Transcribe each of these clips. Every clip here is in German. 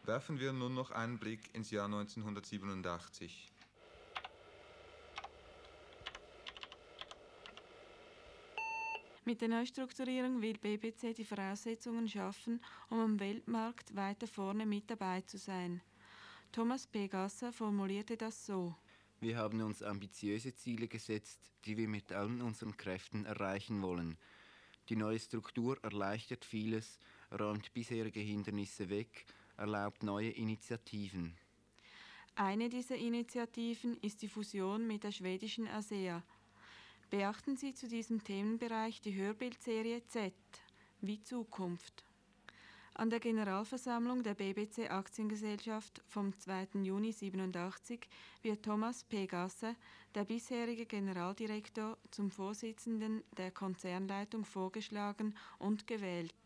Werfen wir nun noch einen Blick ins Jahr 1987. Mit der Neustrukturierung will BBC die Voraussetzungen schaffen, um am Weltmarkt weiter vorne mit dabei zu sein. Thomas P. Gasser formulierte das so: Wir haben uns ambitiöse Ziele gesetzt, die wir mit allen unseren Kräften erreichen wollen. Die neue Struktur erleichtert vieles, räumt bisherige Hindernisse weg, erlaubt neue Initiativen. Eine dieser Initiativen ist die Fusion mit der schwedischen ASEA. Beachten Sie zu diesem Themenbereich die Hörbildserie Z wie Zukunft. An der Generalversammlung der BBC Aktiengesellschaft vom 2. Juni 1987 wird Thomas P. Gasser, der bisherige Generaldirektor, zum Vorsitzenden der Konzernleitung vorgeschlagen und gewählt.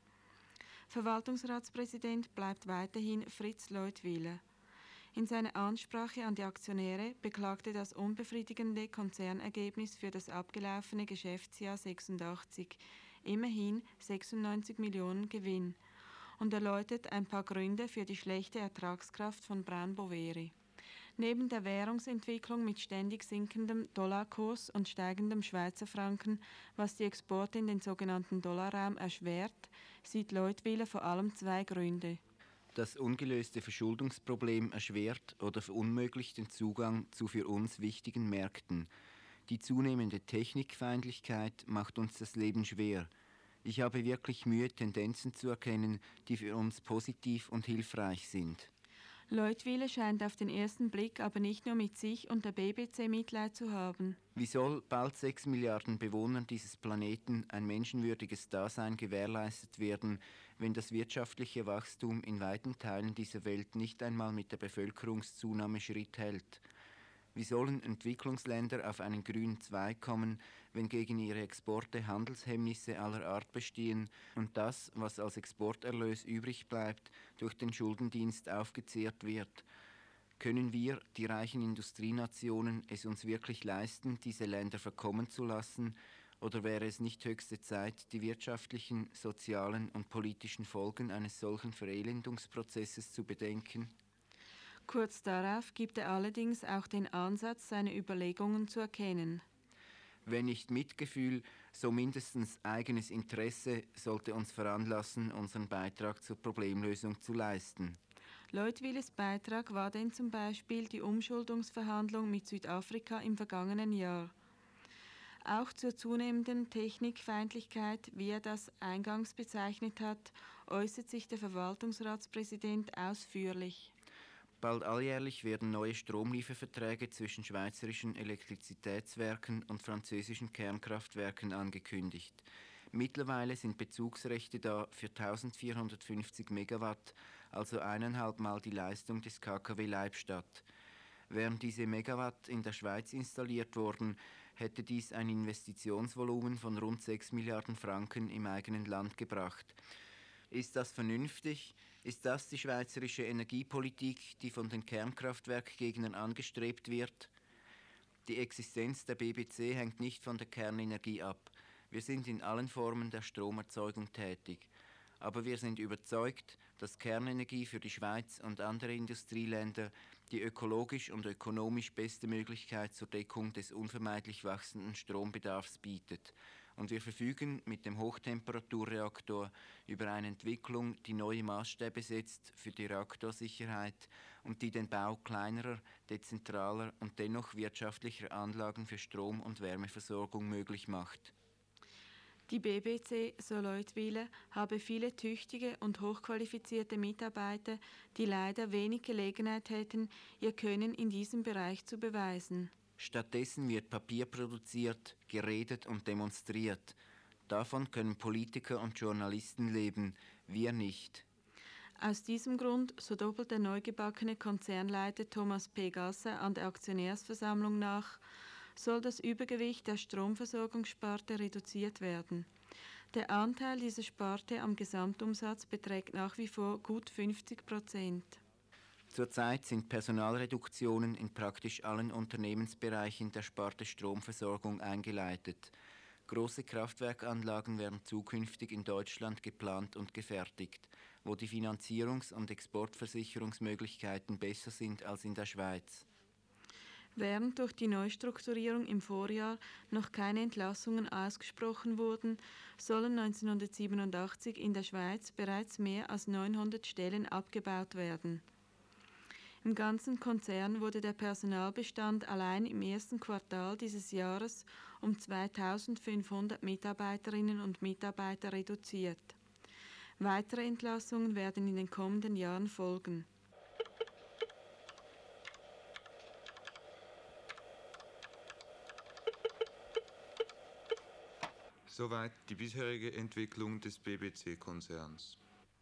Verwaltungsratspräsident bleibt weiterhin Fritz Leutwiler. In seiner Ansprache an die Aktionäre beklagte das unbefriedigende Konzernergebnis für das abgelaufene Geschäftsjahr 86, immerhin 96 Millionen Gewinn, und erläutert ein paar Gründe für die schlechte Ertragskraft von Braun Boveri. Neben der Währungsentwicklung mit ständig sinkendem Dollarkurs und steigendem Schweizer Franken, was die Exporte in den sogenannten Dollarraum erschwert, sieht Leutwiler vor allem zwei Gründe. Das ungelöste Verschuldungsproblem erschwert oder verunmöglicht den Zugang zu für uns wichtigen Märkten. Die zunehmende Technikfeindlichkeit macht uns das Leben schwer. Ich habe wirklich Mühe, Tendenzen zu erkennen, die für uns positiv und hilfreich sind. Leutwiler scheint auf den ersten Blick aber nicht nur mit sich und der BBC Mitleid zu haben. Wie soll bald 6 Milliarden Bewohnern dieses Planeten ein menschenwürdiges Dasein gewährleistet werden, wenn das wirtschaftliche Wachstum in weiten Teilen dieser Welt nicht einmal mit der Bevölkerungszunahme Schritt hält? Wie sollen Entwicklungsländer auf einen grünen Zweig kommen, wenn gegen ihre Exporte Handelshemmnisse aller Art bestehen und das, was als Exporterlös übrig bleibt, durch den Schuldendienst aufgezehrt wird? Können wir, die reichen Industrienationen, es uns wirklich leisten, diese Länder verkommen zu lassen? Oder wäre es nicht höchste Zeit, die wirtschaftlichen, sozialen und politischen Folgen eines solchen Verelendungsprozesses zu bedenken? Kurz darauf gibt er allerdings auch den Ansatz, seine Überlegungen zu erkennen. Wenn nicht Mitgefühl, so mindestens eigenes Interesse sollte uns veranlassen, unseren Beitrag zur Problemlösung zu leisten. Leutwilers Beitrag war denn zum Beispiel die Umschuldungsverhandlung mit Südafrika im vergangenen Jahr. Auch zur zunehmenden Technikfeindlichkeit, wie er das eingangs bezeichnet hat, äußert sich der Verwaltungsratspräsident ausführlich. Bald alljährlich werden neue Stromlieferverträge zwischen schweizerischen Elektrizitätswerken und französischen Kernkraftwerken angekündigt. Mittlerweile sind Bezugsrechte da für 1450 Megawatt, also 1,5 Mal die Leistung des KKW Leibstadt. Wären diese Megawatt in der Schweiz installiert worden, hätte dies ein Investitionsvolumen von rund 6 Milliarden Franken im eigenen Land gebracht. Ist das vernünftig? Ist das die schweizerische Energiepolitik, die von den Kernkraftwerkgegnern angestrebt wird? Die Existenz der BBC hängt nicht von der Kernenergie ab. Wir sind in allen Formen der Stromerzeugung tätig. Aber wir sind überzeugt, dass Kernenergie für die Schweiz und andere Industrieländer die ökologisch und ökonomisch beste Möglichkeit zur Deckung des unvermeidlich wachsenden Strombedarfs bietet. Und wir verfügen mit dem Hochtemperaturreaktor über eine Entwicklung, die neue Maßstäbe setzt für die Reaktorsicherheit und die den Bau kleinerer, dezentraler und dennoch wirtschaftlicher Anlagen für Strom- und Wärmeversorgung möglich macht. Die BBC, so Leutwiler, habe viele tüchtige und hochqualifizierte Mitarbeiter, die leider wenig Gelegenheit hätten, ihr Können in diesem Bereich zu beweisen. Stattdessen wird Papier produziert, geredet und demonstriert. Davon können Politiker und Journalisten leben, wir nicht. Aus diesem Grund, so doppelt der neugebackene Konzernleiter Thomas P. Gasser an der Aktionärsversammlung nach, soll das Übergewicht der Stromversorgungssparte reduziert werden. Der Anteil dieser Sparte am Gesamtumsatz beträgt nach wie vor gut 50%. Zurzeit sind Personalreduktionen in praktisch allen Unternehmensbereichen der Sparte Stromversorgung eingeleitet. Große Kraftwerkanlagen werden zukünftig in Deutschland geplant und gefertigt, wo die Finanzierungs- und Exportversicherungsmöglichkeiten besser sind als in der Schweiz. Während durch die Neustrukturierung im Vorjahr noch keine Entlassungen ausgesprochen wurden, sollen 1987 in der Schweiz bereits mehr als 900 Stellen abgebaut werden. Im ganzen Konzern wurde der Personalbestand allein im ersten Quartal dieses Jahres um 2500 Mitarbeiterinnen und Mitarbeiter reduziert. Weitere Entlassungen werden in den kommenden Jahren folgen. Soweit die bisherige Entwicklung des BBC-Konzerns.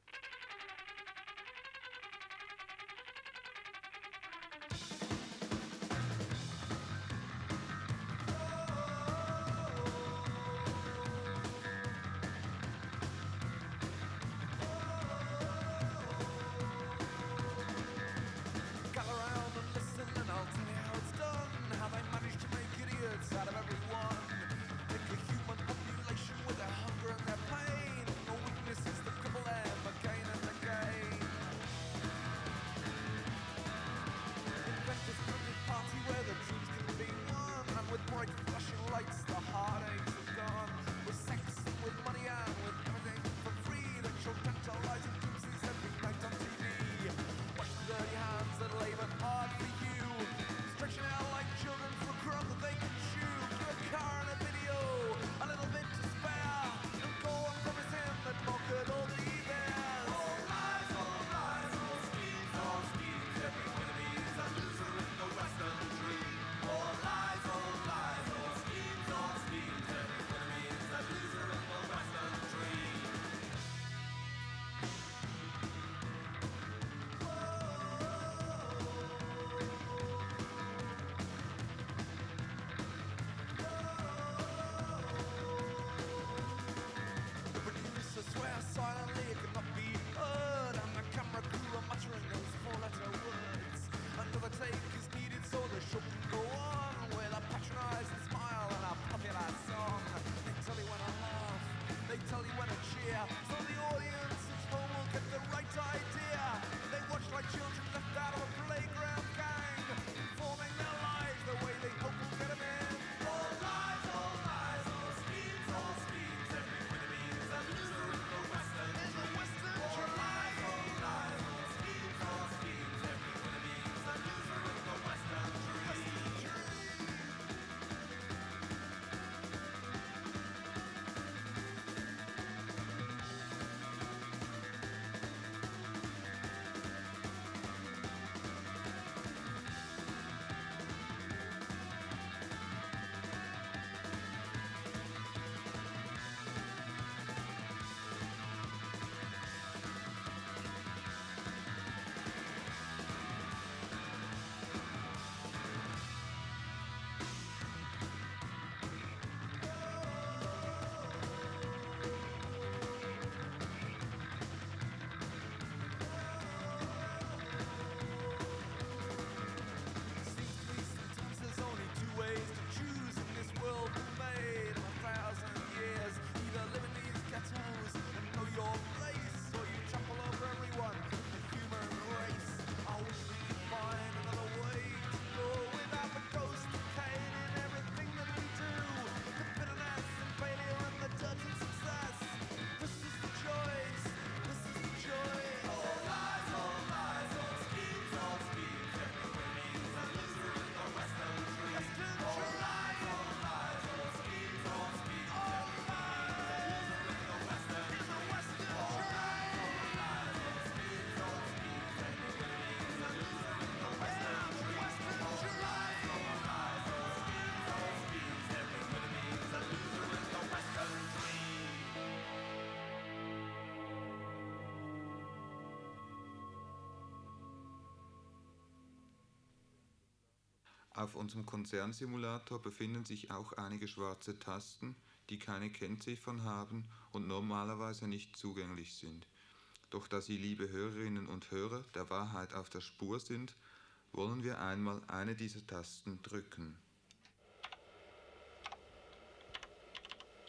Auf unserem Konzernsimulator befinden sich auch einige schwarze Tasten, die keine Kennziffern haben und normalerweise nicht zugänglich sind. Doch da Sie, liebe Hörerinnen und Hörer, der Wahrheit auf der Spur sind, wollen wir einmal eine dieser Tasten drücken.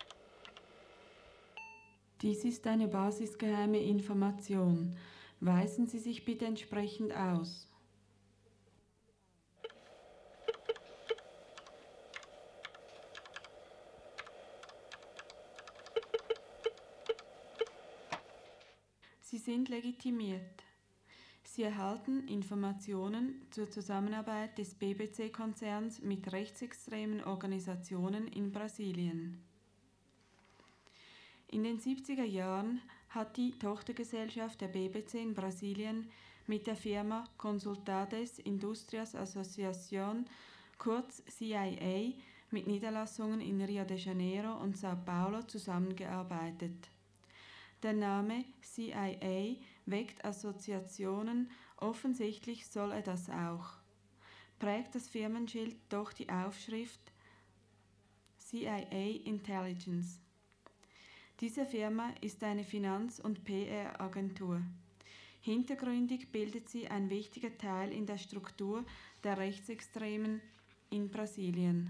Dies ist eine basisgeheime Information. Weisen Sie sich bitte entsprechend aus. Sie sind legitimiert. Sie erhalten Informationen zur Zusammenarbeit des BBC-Konzerns mit rechtsextremen Organisationen in Brasilien. In den 70er Jahren hat die Tochtergesellschaft der BBC in Brasilien mit der Firma Consultades Industrias Associación, kurz CIA, mit Niederlassungen in Rio de Janeiro und Sao Paulo zusammengearbeitet. Der Name CIA weckt Assoziationen, offensichtlich soll er das auch. Prägt das Firmenschild doch die Aufschrift CIA Intelligence. Diese Firma ist eine Finanz- und PR-Agentur. Hintergründig bildet sie ein wichtiger Teil in der Struktur der Rechtsextremen in Brasilien.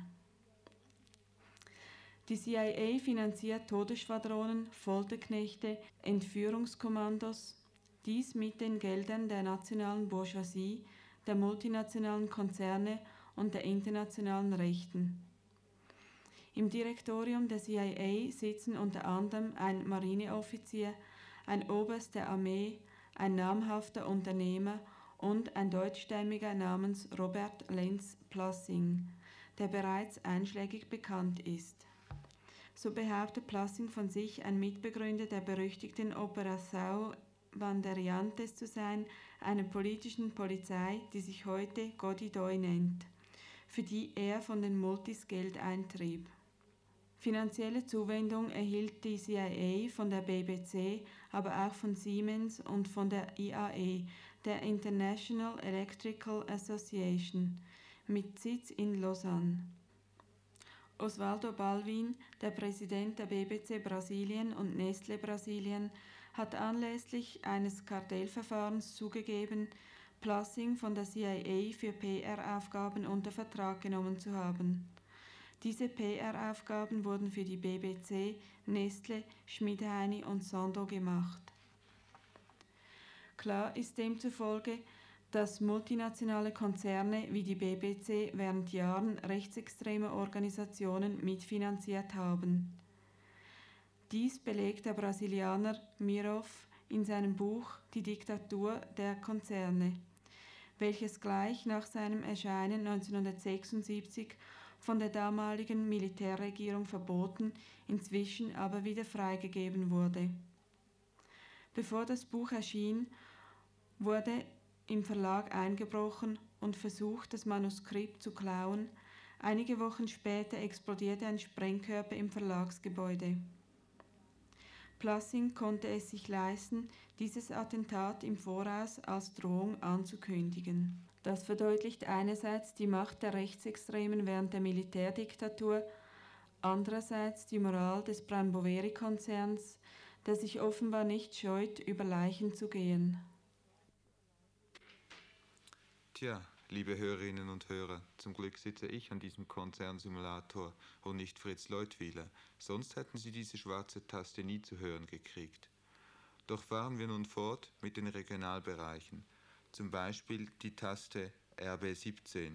Die CIA finanziert Todesschwadronen, Folterknechte, Entführungskommandos, dies mit den Geldern der nationalen Bourgeoisie, der multinationalen Konzerne und der internationalen Rechten. Im Direktorium der CIA sitzen unter anderem ein Marineoffizier, ein Oberst der Armee, ein namhafter Unternehmer und ein Deutschstämmiger namens Robert Lenz Plassing, der bereits einschlägig bekannt ist. So behauptet Plassing von sich, ein Mitbegründer der berüchtigten Operação Bandeirantes zu sein, einer politischen Polizei, die sich heute Godidoi nennt, für die er von den Multis Geld eintrieb. Finanzielle Zuwendung erhielt die CIA von der BBC, aber auch von Siemens und von der IAE, der International Electrical Association, mit Sitz in Lausanne. Osvaldo Balvin, der Präsident der BBC Brasilien und Nestlé Brasilien, hat anlässlich eines Kartellverfahrens zugegeben, Plassing von der CIA für PR-Aufgaben unter Vertrag genommen zu haben. Diese PR-Aufgaben wurden für die BBC, Nestlé, Schmidheiny und Sandoz gemacht. Klar ist demzufolge, dass multinationale Konzerne wie die BBC während Jahren rechtsextreme Organisationen mitfinanziert haben. Dies belegt der Brasilianer Mirov in seinem Buch Die Diktatur der Konzerne, welches gleich nach seinem Erscheinen 1976 von der damaligen Militärregierung verboten, inzwischen aber wieder freigegeben wurde. Bevor das Buch erschien, wurde im Verlag eingebrochen und versucht, das Manuskript zu klauen. Einige Wochen später explodierte ein Sprengkörper im Verlagsgebäude. Plassing konnte es sich leisten, dieses Attentat im Voraus als Drohung anzukündigen. Das verdeutlicht einerseits die Macht der Rechtsextremen während der Militärdiktatur, andererseits die Moral des Branboveri-Konzerns, der sich offenbar nicht scheut, über Leichen zu gehen. Tja, liebe Hörerinnen und Hörer, zum Glück sitze ich an diesem Konzernsimulator und nicht Fritz Leutwiler, sonst hätten Sie diese schwarze Taste nie zu hören gekriegt. Doch fahren wir nun fort mit den Regionalbereichen, zum Beispiel die Taste RB17.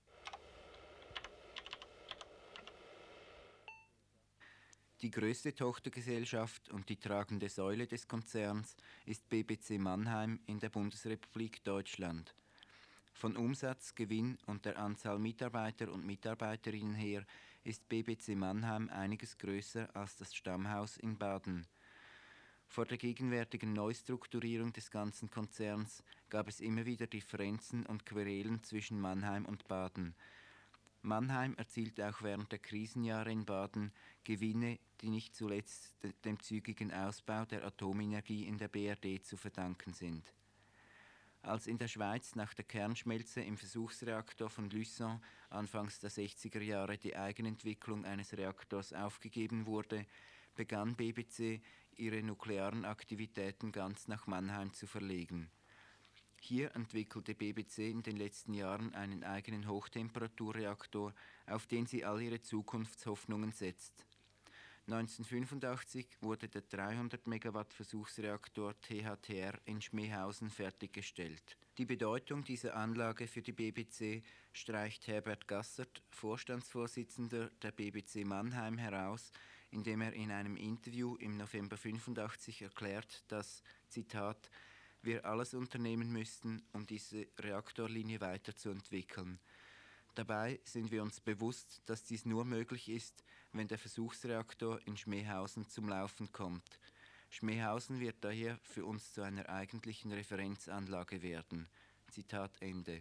Die größte Tochtergesellschaft und die tragende Säule des Konzerns ist BBC Mannheim in der Bundesrepublik Deutschland. Von Umsatz, Gewinn und der Anzahl Mitarbeiter und Mitarbeiterinnen her ist BBC Mannheim einiges größer als das Stammhaus in Baden. Vor der gegenwärtigen Neustrukturierung des ganzen Konzerns gab es immer wieder Differenzen und Querelen zwischen Mannheim und Baden. Mannheim erzielte auch während der Krisenjahre in Baden Gewinne, die nicht zuletzt dem zügigen Ausbau der Atomenergie in der BRD zu verdanken sind. Als in der Schweiz nach der Kernschmelze im Versuchsreaktor von Luçon anfangs der 60er Jahre die Eigenentwicklung eines Reaktors aufgegeben wurde, begann BBC ihre nuklearen Aktivitäten ganz nach Mannheim zu verlegen. Hier entwickelte BBC in den letzten Jahren einen eigenen Hochtemperaturreaktor, auf den sie all ihre Zukunftshoffnungen setzt. 1985 wurde der 300 Megawatt Versuchsreaktor THTR in Schmehausen fertiggestellt. Die Bedeutung dieser Anlage für die BBC streicht Herbert Gassert, Vorstandsvorsitzender der BBC Mannheim, heraus, indem er in einem Interview im November 1985 erklärt, dass, Zitat, wir alles unternehmen müssten, um diese Reaktorlinie weiterzuentwickeln. Dabei sind wir uns bewusst, dass dies nur möglich ist, wenn der Versuchsreaktor in Schmehausen zum Laufen kommt. Schmehausen wird daher für uns zu einer eigentlichen Referenzanlage werden. Zitat Ende.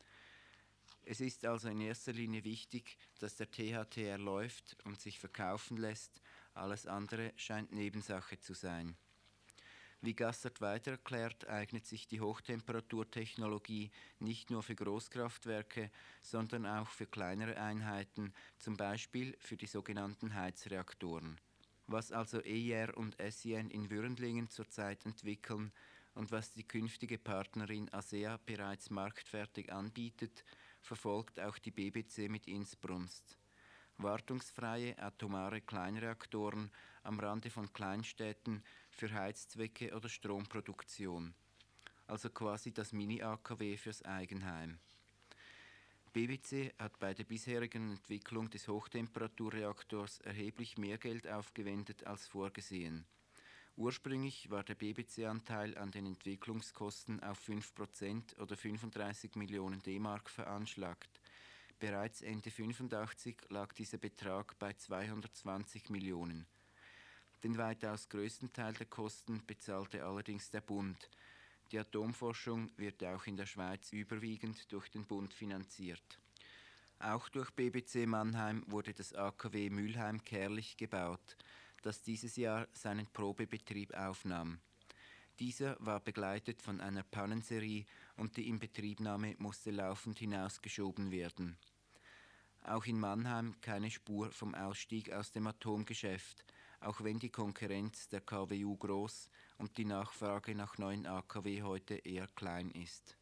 Es ist also in erster Linie wichtig, dass der THTR läuft und sich verkaufen lässt. Alles andere scheint Nebensache zu sein. Wie Gassert weiter erklärt, eignet sich die Hochtemperaturtechnologie nicht nur für Großkraftwerke, sondern auch für kleinere Einheiten, zum Beispiel für die sogenannten Heizreaktoren. Was also EIR und SIN in Würendlingen zurzeit entwickeln und was die künftige Partnerin ASEA bereits marktfertig anbietet, verfolgt auch die BBC mit Inbrunst. Wartungsfreie atomare Kleinreaktoren am Rande von Kleinstädten für Heizzwecke oder Stromproduktion, also quasi das Mini-AKW fürs Eigenheim. BBC hat bei der bisherigen Entwicklung des Hochtemperaturreaktors erheblich mehr Geld aufgewendet als vorgesehen. Ursprünglich war der BBC-Anteil an den Entwicklungskosten auf 5% oder 35 Millionen D-Mark veranschlagt. Bereits Ende 1985 lag dieser Betrag bei 220 Millionen. Den weitaus größten Teil der Kosten bezahlte allerdings der Bund. Die Atomforschung wird auch in der Schweiz überwiegend durch den Bund finanziert. Auch durch BBC Mannheim wurde das AKW Mülheim-Kärlich gebaut, das dieses Jahr seinen Probebetrieb aufnahm. Dieser war begleitet von einer Pannenserie und die Inbetriebnahme musste laufend hinausgeschoben werden. Auch in Mannheim keine Spur vom Ausstieg aus dem Atomgeschäft, auch wenn die Konkurrenz der KWU groß und die Nachfrage nach neuen AKW heute eher klein ist.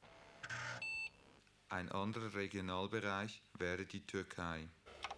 Ein anderer Regionalbereich wäre die Türkei.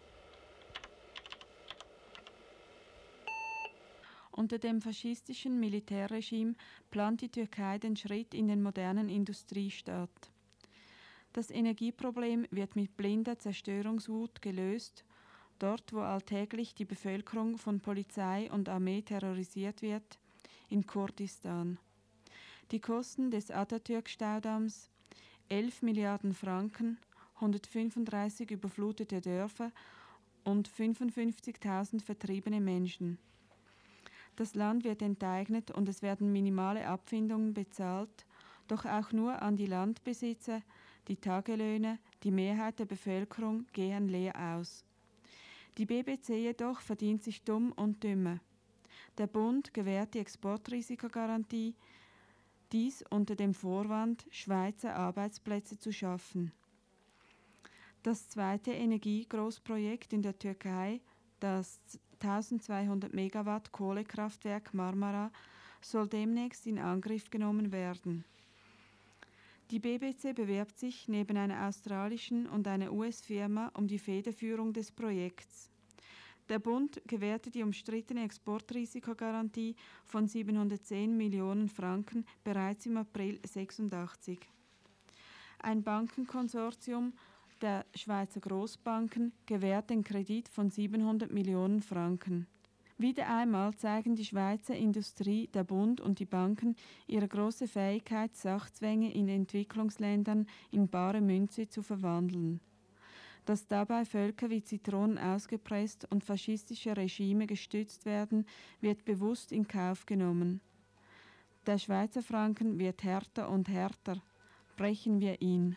Unter dem faschistischen Militärregime plant die Türkei den Schritt in den modernen Industriestaat. Das Energieproblem wird mit blinder Zerstörungswut gelöst, dort wo alltäglich die Bevölkerung von Polizei und Armee terrorisiert wird, in Kurdistan. Die Kosten des Atatürk-Staudamms 11 Milliarden Franken, 135 überflutete Dörfer und 55.000 vertriebene Menschen. Das Land wird enteignet und es werden minimale Abfindungen bezahlt, doch auch nur an die Landbesitzer. Die Tagelöhne, die Mehrheit der Bevölkerung, gehen leer aus. Die BBC jedoch verdient sich dumm und dümmer. Der Bund gewährt die Exportrisikogarantie, dies unter dem Vorwand, Schweizer Arbeitsplätze zu schaffen. Das zweite Energiegroßprojekt in der Türkei, das 1200 Megawatt Kohlekraftwerk Marmara, soll demnächst in Angriff genommen werden. Die BBC bewirbt sich neben einer australischen und einer US-Firma um die Federführung des Projekts. Der Bund gewährte die umstrittene Exportrisikogarantie von 710 Millionen Franken bereits im April 1986. Ein Bankenkonsortium der Schweizer Großbanken gewährt den Kredit von 700 Millionen Franken. Wieder einmal zeigen die Schweizer Industrie, der Bund und die Banken ihre große Fähigkeit, Sachzwänge in Entwicklungsländern in bare Münze zu verwandeln. Dass dabei Völker wie Zitronen ausgepresst und faschistische Regime gestützt werden, wird bewusst in Kauf genommen. Der Schweizer Franken wird härter und härter. Brechen wir ihn.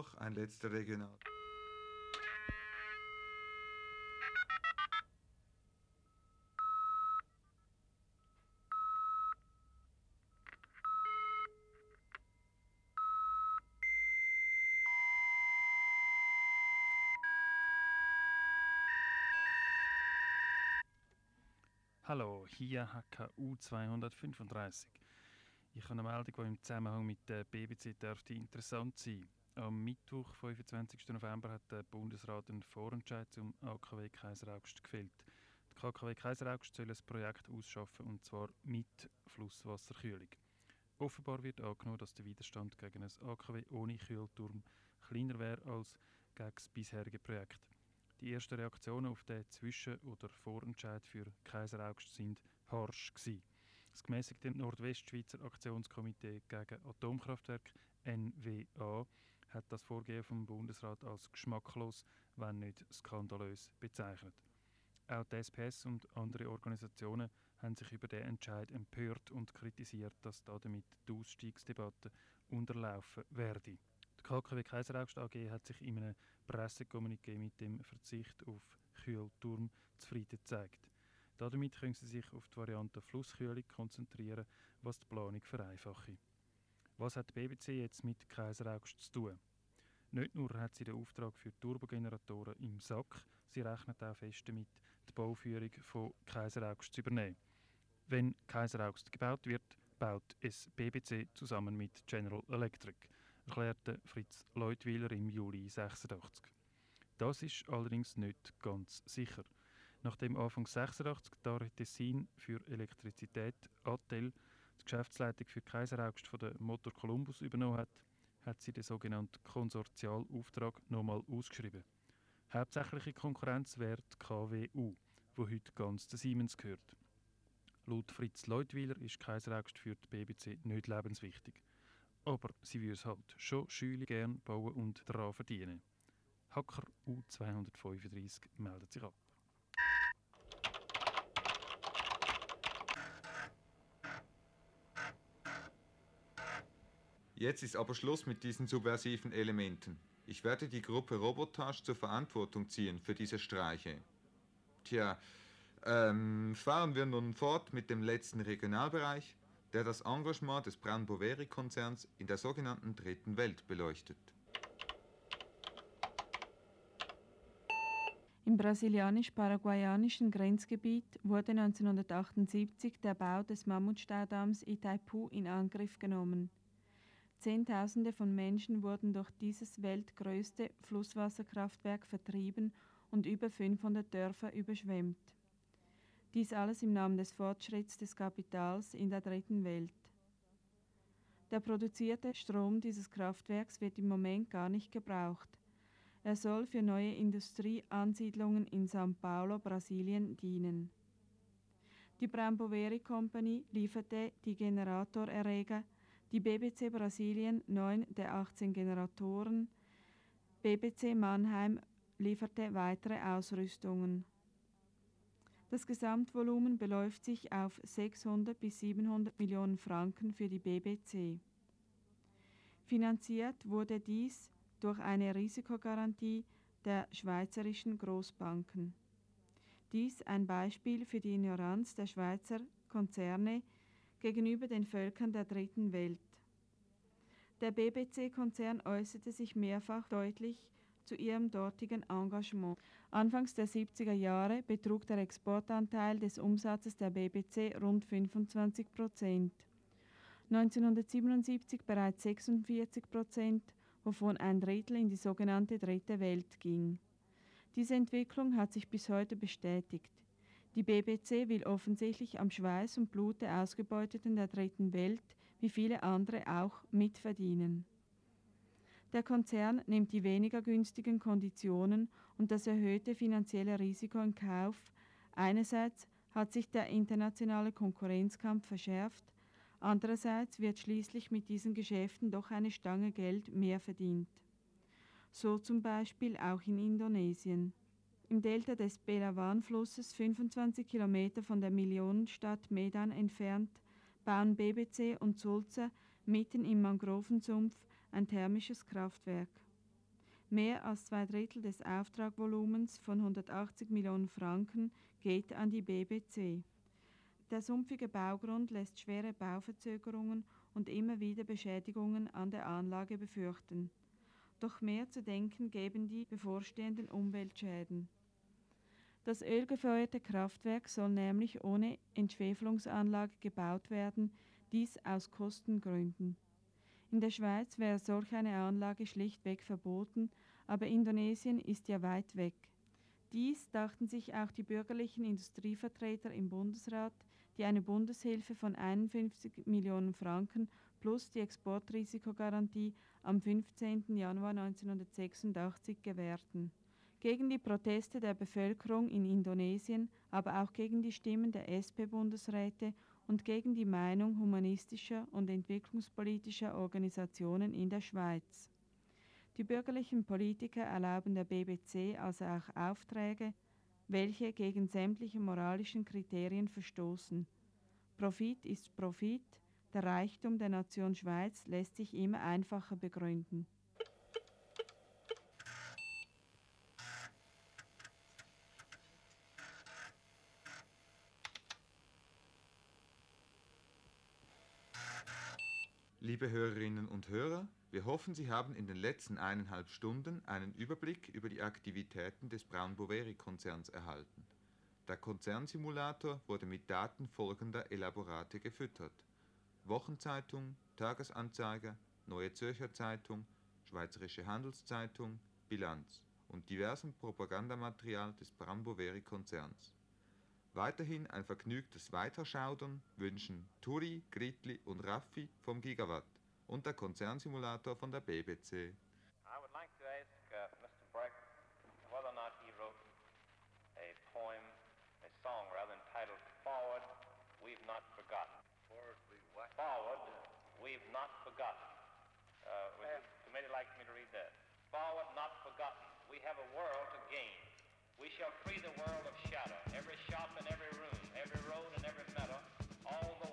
noch ein letzter Regional. Hallo, hier HKU 235. Ich habe eine Meldung, die im Zusammenhang mit der BBC dürfte interessant sein. Am Mittwoch, 25. November, hat der Bundesrat einen Vorentscheid zum AKW Kaiser Augst gefällt. Die KKW Kaiser Augst soll ein Projekt ausschaffen, und zwar mit Flusswasserkühlung. Offenbar wird angenommen, dass der Widerstand gegen ein AKW ohne Kühlturm kleiner wäre als gegen das bisherige Projekt. Die ersten Reaktionen auf den Zwischen- oder Vorentscheid für Kaiser Augst sind harsch gewesen. Das gemäßigte Nordwestschweizer Aktionskomitee gegen Atomkraftwerke NWA hat das Vorgehen vom Bundesrat als geschmacklos, wenn nicht skandalös, bezeichnet. Auch die SPS und andere Organisationen haben sich über den Entscheid empört und kritisiert, dass damit die Ausstiegsdebatte unterlaufen werde. Die KKW Kaiser Augst AG hat sich in einem Pressekommuniqué mit dem Verzicht auf Kühlturm zufrieden gezeigt. Damit können sie sich auf die Variante Flusskühlung konzentrieren, was die Planung vereinfache. Was hat die BBC jetzt mit Kaiser Augst zu tun? Nicht nur hat sie den Auftrag für Turbogeneratoren im Sack, sie rechnet auch fest damit, die Bauführung von Kaiser Augst zu übernehmen. Wenn Kaiser Augst gebaut wird, baut es BBC zusammen mit General Electric, erklärte Fritz Leutwiler im Juli 1986. Das ist allerdings nicht ganz sicher. Nachdem Anfang 86 Tarek Tessin für Elektrizität ATEL die Geschäftsleitung für Kaiser Augst von der Motor Columbus übernommen hat sie den sogenannten Konsortialauftrag nochmal ausgeschrieben. Hauptsächliche Konkurrenz wäre die KWU, wo heute ganz der Siemens gehört. Laut Fritz Leutwiler ist Kaiser Augst für die BBC nicht lebenswichtig. Aber sie würde es halt schon scheulich gern bauen und daran verdienen. Hacker U235 meldet sich ab. Jetzt ist aber Schluss mit diesen subversiven Elementen. Ich werde die Gruppe Robotage zur Verantwortung ziehen für diese Streiche. Fahren wir nun fort mit dem letzten Regionalbereich, der das Engagement des Brown Boveri-Konzerns in der sogenannten Dritten Welt beleuchtet. Im brasilianisch-paraguayanischen Grenzgebiet wurde 1978 der Bau des Mammutstaudamms Itaipu in Angriff genommen. Zehntausende von Menschen wurden durch dieses weltgrößte Flusswasserkraftwerk vertrieben und über 500 Dörfer überschwemmt. Dies alles im Namen des Fortschritts des Kapitals in der Dritten Welt. Der produzierte Strom dieses Kraftwerks wird im Moment gar nicht gebraucht. Er soll für neue Industrieansiedlungen in São Paulo, Brasilien, dienen. Die Brown Boveri Company lieferte die Generatorerreger, die BBC Brasilien 9 der 18 Generatoren, BBC Mannheim lieferte weitere Ausrüstungen. Das Gesamtvolumen beläuft sich auf 600 bis 700 Millionen Franken für die BBC. Finanziert wurde dies durch eine Risikogarantie der schweizerischen Großbanken. Dies ein Beispiel für die Ignoranz der Schweizer Konzerne gegenüber den Völkern der Dritten Welt. Der BBC-Konzern äußerte sich mehrfach deutlich zu ihrem dortigen Engagement. Anfangs der 70er Jahre betrug der Exportanteil des Umsatzes der BBC rund 25%. 1977 bereits 46%, wovon ein Drittel in die sogenannte Dritte Welt ging. Diese Entwicklung hat sich bis heute bestätigt. Die BBC will offensichtlich am Schweiß und Blut der Ausgebeuteten der Dritten Welt, wie viele andere auch, mitverdienen. Der Konzern nimmt die weniger günstigen Konditionen und das erhöhte finanzielle Risiko in Kauf. Einerseits hat sich der internationale Konkurrenzkampf verschärft, andererseits wird schließlich mit diesen Geschäften doch eine Stange Geld mehr verdient. So zum Beispiel auch in Indonesien. Im Delta des Belanwan-Flusses, 25 Kilometer von der Millionenstadt Medan entfernt, bauen BBC und Sulzer mitten im Mangrovensumpf ein thermisches Kraftwerk. Mehr als 2/3 des Auftragvolumens von 180 Millionen Franken geht an die BBC. Der sumpfige Baugrund lässt schwere Bauverzögerungen und immer wieder Beschädigungen an der Anlage befürchten. Doch mehr zu denken geben die bevorstehenden Umweltschäden. Das ölgefeuerte Kraftwerk soll nämlich ohne Entschwefelungsanlage gebaut werden, dies aus Kostengründen. In der Schweiz wäre solch eine Anlage schlichtweg verboten, aber Indonesien ist ja weit weg. Dies dachten sich auch die bürgerlichen Industrievertreter im Bundesrat, die eine Bundeshilfe von 51 Millionen Franken plus die Exportrisikogarantie am 15. Januar 1986 gewährten. Gegen die Proteste der Bevölkerung in Indonesien, aber auch gegen die Stimmen der SP-Bundesräte und gegen die Meinung humanistischer und entwicklungspolitischer Organisationen in der Schweiz. Die bürgerlichen Politiker erlauben der BBC also auch Aufträge, welche gegen sämtliche moralischen Kriterien verstoßen. Profit ist Profit, der Reichtum der Nation Schweiz lässt sich immer einfacher begründen. Liebe Hörerinnen und Hörer, wir hoffen, Sie haben in den letzten 1,5 Stunden einen Überblick über die Aktivitäten des Brown-Boveri-Konzerns erhalten. Der Konzernsimulator wurde mit Daten folgender Elaborate gefüttert: Wochenzeitung, Tagesanzeiger, Neue Zürcher Zeitung, Schweizerische Handelszeitung, Bilanz und diversem Propagandamaterial des Brown-Boveri-Konzerns. Weiterhin ein vergnügtes Weiterschaudern wünschen Turi, Gritli und Raffi vom Gigawatt und der Konzernsimulator von der BBC. I would like to ask Mr. Brecht whether or not he wrote a poem, a song rather, entitled Forward, We've Not Forgotten. Forward, we've what? Forward, We've Not Forgotten. Would the committee like me to read that? Forward, not forgotten. We have a world to gain. We shall free the world of shadow, every shop and every room, every road and every meadow, all